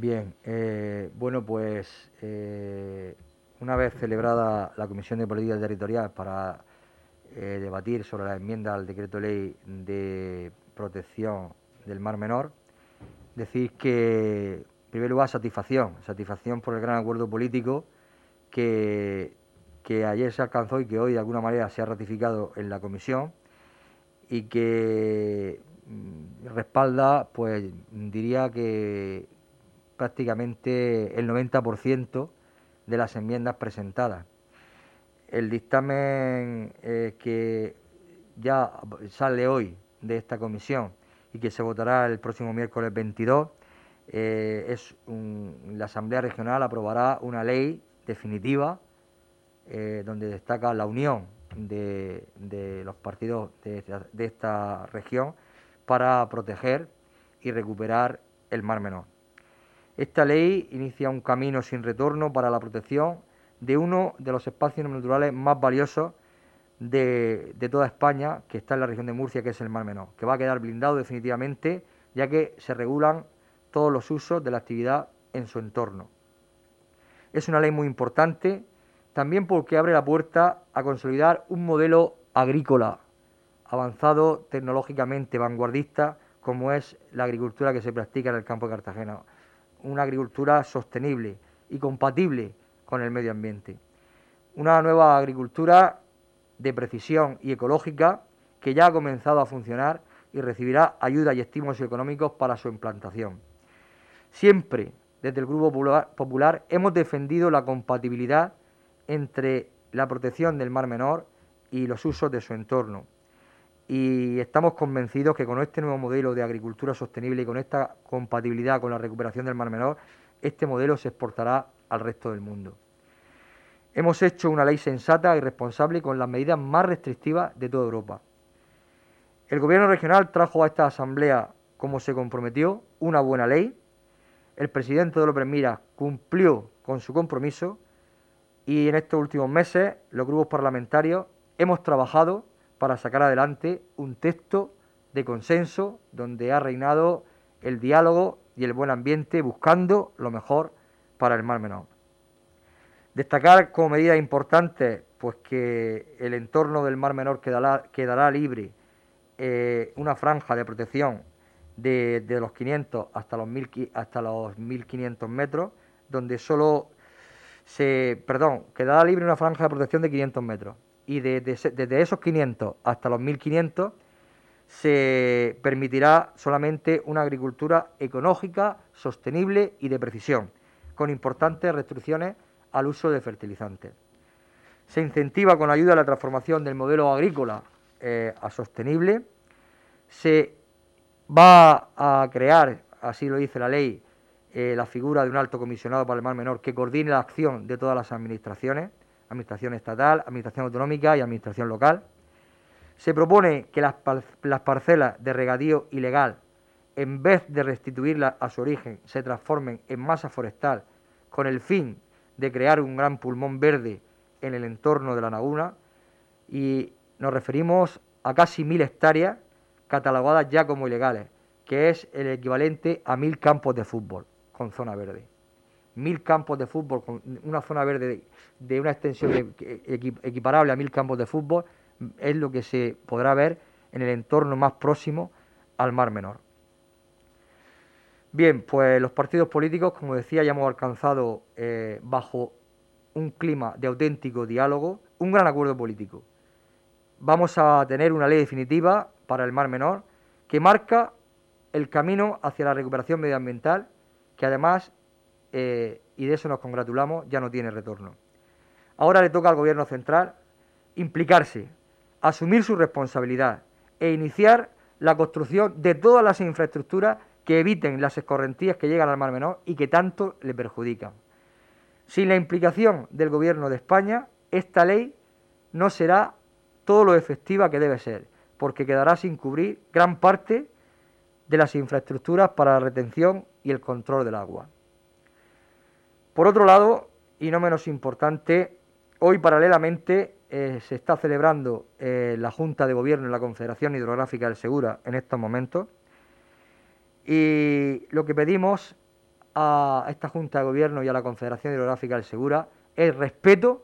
Bien, bueno, pues una vez celebrada la Comisión de Política Territorial para debatir sobre la enmienda al decreto ley de protección del Mar Menor, decir que, en primer lugar, satisfacción por el gran acuerdo político que, que ayer se alcanzó y que hoy de alguna manera se ha ratificado en la Comisión y que respalda, pues diría que prácticamente el 90% de las enmiendas presentadas. El dictamen que ya sale hoy de esta comisión y que se votará el próximo miércoles 22, la Asamblea Regional aprobará una ley definitiva donde destaca la unión de los partidos de esta región para proteger y recuperar el Mar Menor. Esta ley inicia un camino sin retorno para la protección de uno de los espacios naturales más valiosos de toda España, que está en la región de Murcia, que es el Mar Menor, que va a quedar blindado definitivamente, ya que se regulan todos los usos de la actividad en su entorno. Es una ley muy importante, también porque abre la puerta a consolidar un modelo agrícola avanzado, tecnológicamente vanguardista, como es la agricultura que se practica en el campo de Cartagena. Una agricultura sostenible y compatible con el medio ambiente. Una nueva agricultura de precisión y ecológica que ya ha comenzado a funcionar y recibirá ayuda y estímulos económicos para su implantación. Siempre, desde el Grupo Popular, hemos defendido la compatibilidad entre la protección del Mar Menor y los usos de su entorno. Y estamos convencidos que con este nuevo modelo de agricultura sostenible y con esta compatibilidad con la recuperación del Mar Menor, este modelo se exportará al resto del mundo. Hemos hecho una ley sensata y responsable con las medidas más restrictivas de toda Europa. El Gobierno regional trajo a esta Asamblea, como se comprometió, una buena ley. El presidente de López Miras cumplió con su compromiso y en estos últimos meses los grupos parlamentarios hemos trabajado para sacar adelante un texto de consenso donde ha reinado el diálogo y el buen ambiente buscando lo mejor para el Mar Menor. Destacar como medida importante pues que el entorno del Mar Menor quedará libre una franja de protección de los 500 hasta los 1500 metros, donde quedará libre una franja de protección de 500 metros. Y desde esos 500 hasta los 1500 se permitirá solamente una agricultura ecológica, sostenible y de precisión, con importantes restricciones al uso de fertilizantes. Se incentiva con ayuda a la transformación del modelo agrícola a sostenible. Se va a crear, así lo dice la ley, la figura de un alto comisionado para el Mar Menor que coordine la acción de todas las administraciones, administración estatal, administración autonómica y administración local. Se propone que las parcelas de regadío ilegal, en vez de restituirlas a su origen, se transformen en masa forestal con el fin de crear un gran pulmón verde en el entorno de la laguna, y nos referimos a casi 1000 hectáreas catalogadas ya como ilegales, que es el equivalente a 1000 campos de fútbol con zona verde. 1000 campos de fútbol con una zona verde de una extensión equiparable a 1000 campos de fútbol es lo que se podrá ver en el entorno más próximo al Mar Menor. Bien, pues los partidos políticos, como decía, ya hemos alcanzado bajo un clima de auténtico diálogo un gran acuerdo político. Vamos a tener una ley definitiva para el Mar Menor que marca el camino hacia la recuperación medioambiental, que además, y de eso nos congratulamos, ya no tiene retorno. Ahora le toca al Gobierno central implicarse, asumir su responsabilidad e iniciar la construcción de todas las infraestructuras que eviten las escorrentías que llegan al Mar Menor y que tanto le perjudican. Sin la implicación del Gobierno de España, esta ley no será todo lo efectiva que debe ser, porque quedará sin cubrir gran parte de las infraestructuras para la retención y el control del agua. Por otro lado, y no menos importante, hoy paralelamente se está celebrando la Junta de Gobierno en la Confederación Hidrográfica del Segura en estos momentos, y lo que pedimos a esta Junta de Gobierno y a la Confederación Hidrográfica del Segura es respeto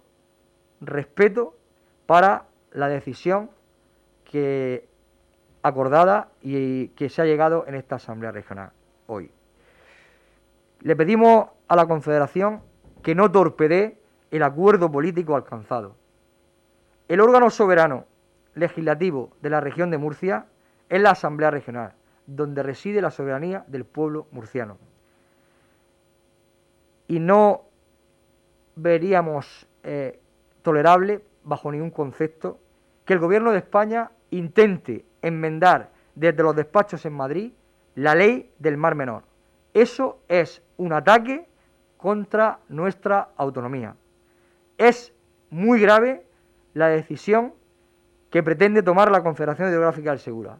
para la decisión que acordada y que se ha llegado en esta Asamblea Regional hoy. Le pedimos a la Confederación que no torpedee el acuerdo político alcanzado. El órgano soberano legislativo de la región de Murcia es la Asamblea Regional, donde reside la soberanía del pueblo murciano. Y no veríamos tolerable, bajo ningún concepto, que el Gobierno de España intente enmendar desde los despachos en Madrid la ley del Mar Menor. Eso es un ataque contra nuestra autonomía. Es muy grave la decisión que pretende tomar la Confederación Hidrográfica del Segura.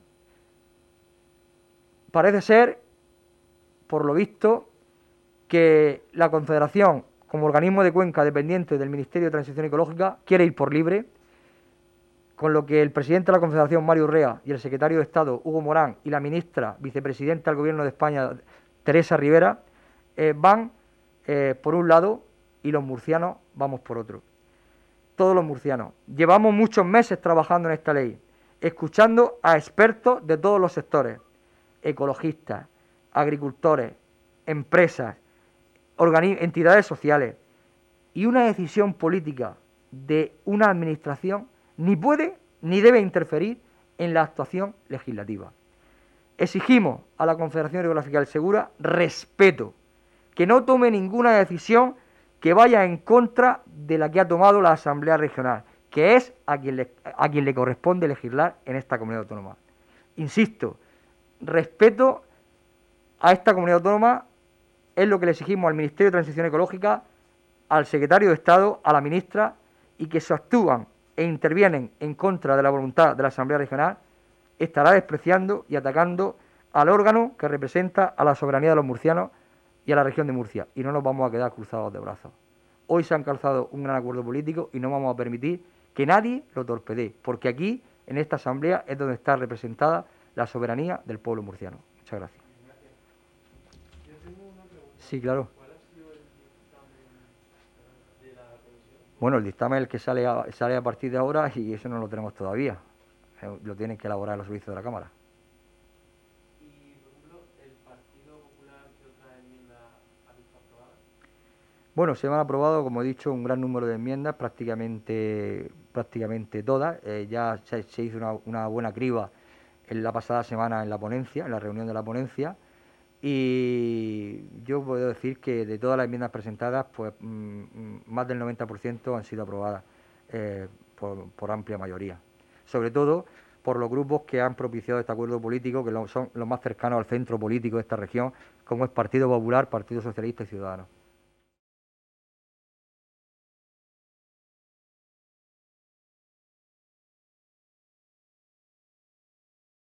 Parece ser, por lo visto, que la Confederación, como organismo de cuenca dependiente del Ministerio de Transición Ecológica, quiere ir por libre, con lo que el presidente de la Confederación, Mario Urrea, y el secretario de Estado, Hugo Morán, y la ministra vicepresidenta del Gobierno de España, Teresa Rivera, van por un lado y los murcianos vamos por otro. Todos los murcianos. Llevamos muchos meses trabajando en esta ley, escuchando a expertos de todos los sectores, ecologistas, agricultores, empresas, entidades sociales, y una decisión política de una administración ni puede ni debe interferir en la actuación legislativa. Exigimos a la Confederación Hidrográfica del Segura respeto, que no tome ninguna decisión que vaya en contra de la que ha tomado la Asamblea Regional, que es a quien le corresponde legislar en esta comunidad autónoma. Insisto, respeto a esta comunidad autónoma es lo que le exigimos al Ministerio de Transición Ecológica, al secretario de Estado, a la ministra, y que se actúan e intervienen en contra de la voluntad de la Asamblea Regional, estará despreciando y atacando al órgano que representa a la soberanía de los murcianos y a la región de Murcia, y no nos vamos a quedar cruzados de brazos. Hoy se ha alcanzado un gran acuerdo político y no vamos a permitir que nadie lo torpedee, porque aquí, en esta Asamblea, es donde está representada la soberanía del pueblo murciano. Muchas gracias. Yo tengo una pregunta. Sí, claro. ¿Cuál ha sido el dictamen de la comisión? Bueno, el dictamen es el que sale a partir de ahora y eso no lo tenemos todavía. Lo tienen que elaborar los servicios de la Cámara. Y, por ejemplo, ¿el Partido Popular qué otra enmienda ha visto aprobada? Bueno, se han aprobado, como he dicho, un gran número de enmiendas, prácticamente todas. Ya se hizo una buena criba en la pasada semana en la ponencia, en la reunión de la ponencia, y yo puedo decir que de todas las enmiendas presentadas, pues más del 90% han sido aprobadas por amplia mayoría. Sobre todo por los grupos que han propiciado este acuerdo político, que son los más cercanos al centro político de esta región, como es Partido Popular, Partido Socialista y Ciudadanos.